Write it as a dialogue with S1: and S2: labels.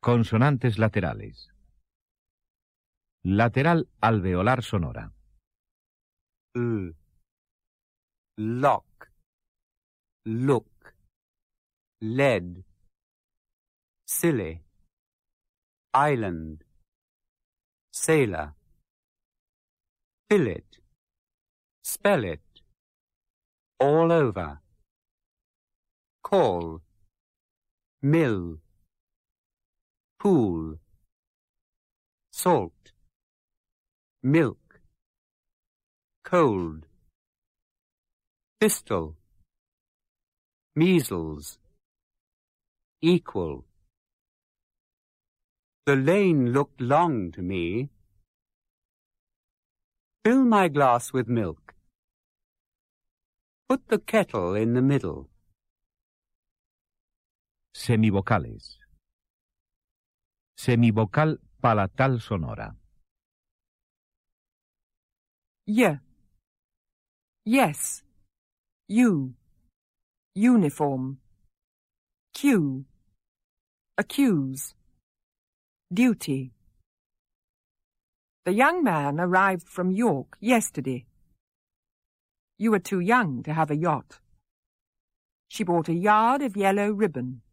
S1: Consonantes laterales. Lateral alveolar sonora.
S2: L. Lock. Look. Lead. Silly. Island. Sailor. Fill it. Spell it. All over. Call. Mill. Pool. Salt. Milk. Cold. Pistol. Measles. Equal. The lane looked long to me. Fill my glass with milk. Put the kettle in the middle.
S1: Semivocales. Semivocal palatal sonora.
S3: Y. Yes. U. Uniform. Q. Accuse. Duty. The young man arrived from York yesterday. You were too young to have a yacht. She bought a yard of yellow ribbon.